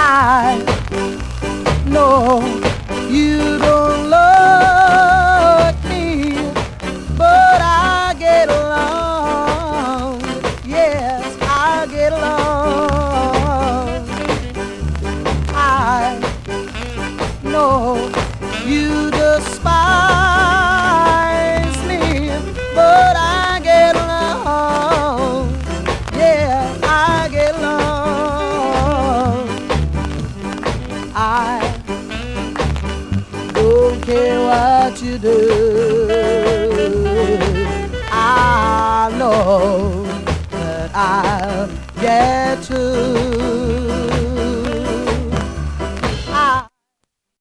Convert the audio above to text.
I know you don't love me, but I get along. Yes, I get along. I know you despise me, but I get along. Yeah, I get along. I don't care what you do.